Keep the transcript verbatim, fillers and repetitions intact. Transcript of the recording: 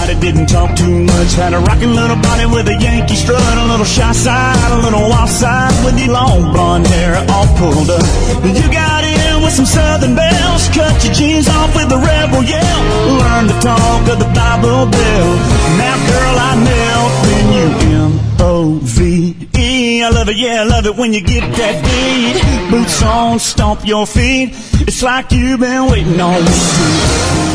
nobody, didn't talk too much. Had a rockin' little body with a Yankee strut, a little shy side, a little wild side, with your long blonde hair all pulled up. You got in with some southern bells, cut your jeans off with a rebel yell. Learn to talk of the Bible Belt. Now, girl, I knelt in you M O V E. I love it, yeah, I love it when you get that beat. Boots on, stomp your feet. It's like you've been waiting on me.